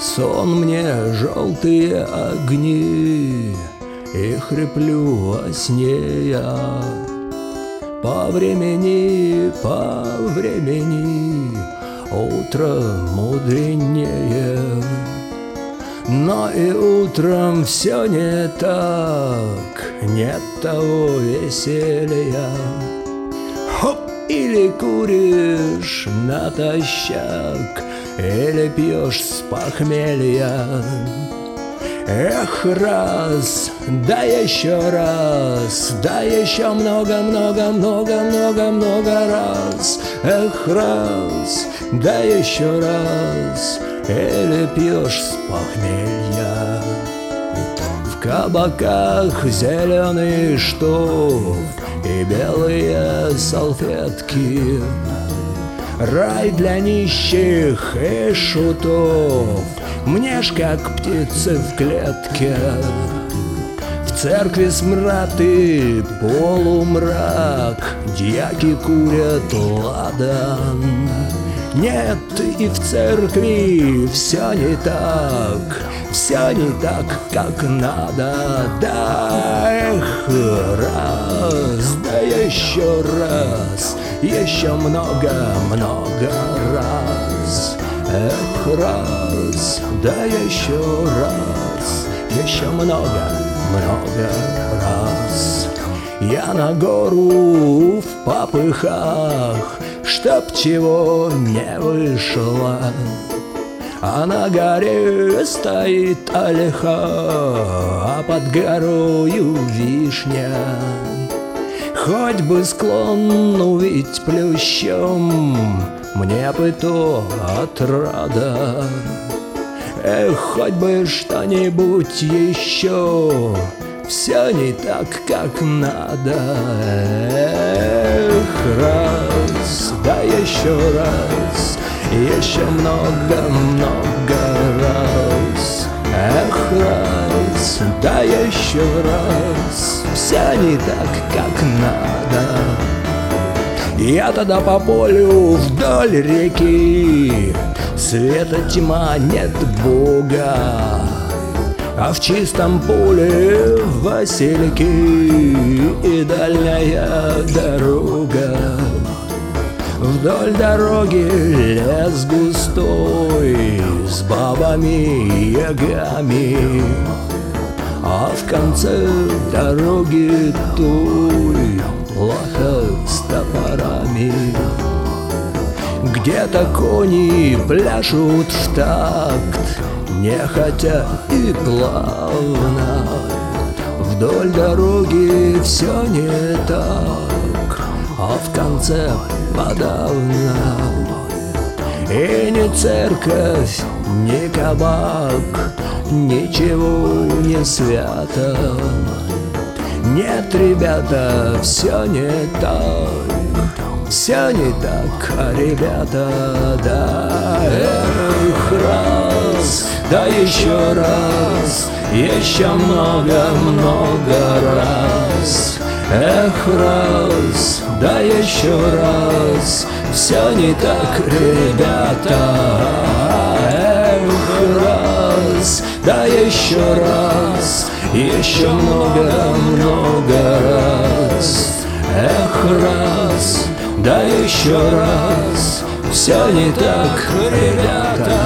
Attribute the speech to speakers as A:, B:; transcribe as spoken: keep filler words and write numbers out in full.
A: Сон мне желтые огни, и хриплю во сне я. По времени, по времени утро мудренее, но и утром все не так, нет того веселья. Хоп! Или куришь натощак, или пьешь с похмелья. Эх, раз, да еще раз, да еще много-много-много-много-много раз. Эх, раз, да еще раз, или пьешь с похмелья. В кабаках зеленый штоф и белые салфетки, рай для нищих и шутов, мне ж как птицы в клетке. В церкви смрад и полумрак, дьяки курят ладан. Нет, и в церкви все не так, все не так, как надо. Да, эх, раз, да еще раз, еще много-много раз. Эх, раз, да еще раз, еще много-много раз. Я на гору в попыхах, чтоб чего не вышло, а на горе стоит ольха, а под горою вишня. Хоть бы склон увидеть плющом, мне бы то отрада. Эх, хоть бы что-нибудь еще, все не так, как надо. Эх, раз, да еще раз, еще много-много раз. Эх, раз, да еще раз, все не так, как надо. Я тогда по полю вдоль реки, света тьма, нет Бога, а в чистом поле васильки и дальняя дорога. Вдоль дороги лес густой с бабами и ягами, а в конце дороги той плаха с топорами. Где-то кони пляшут в такт, нехотя и плавно. Вдоль дороги все не так, а в конце подавно. И ни церковь, ни кабак, ничего не свято. Нет, ребята, все не так, все не так, а ребята, да. Эх, раз, да еще раз, еще много-много раз. Эх, раз, да еще раз, все не так, ребята. Эх, раз, да еще раз, еще много-много раз. Эх, раз, да еще раз, все не так, ребята.